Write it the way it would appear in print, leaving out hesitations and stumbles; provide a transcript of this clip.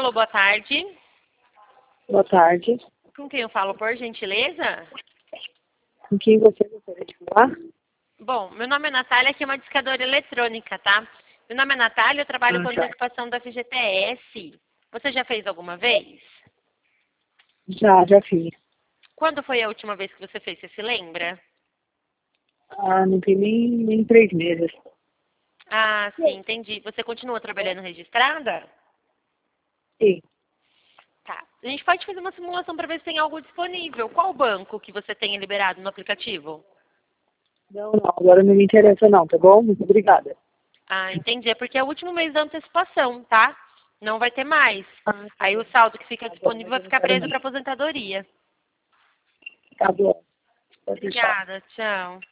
Alô, boa tarde. Boa tarde. Com quem eu falo, por gentileza? Com quem você gostaria de falar? Bom, meu nome é Natália, aqui é uma discadora eletrônica, tá? Meu nome é Natália, eu trabalho com Tá. antecipação da FGTS. Você já fez alguma vez? Já fiz. Quando foi a última vez que você fez? Você se lembra? Não tem nem 3 meses. Ah, sim, entendi. Você continua trabalhando registrada? Sim. Tá. A gente pode fazer uma simulação para ver se tem algo disponível. Qual banco que você tenha liberado no aplicativo? Não, agora não me interessa não, tá bom? Muito obrigada. Ah, entendi. É porque é o último mês da antecipação, tá? Não vai ter mais. Tá Aí o bom. saldo que fica Tá bom, disponível mas vai eu não ficar quero preso não. para aposentadoria. Tá bom. Pode deixar. Obrigada, tchau.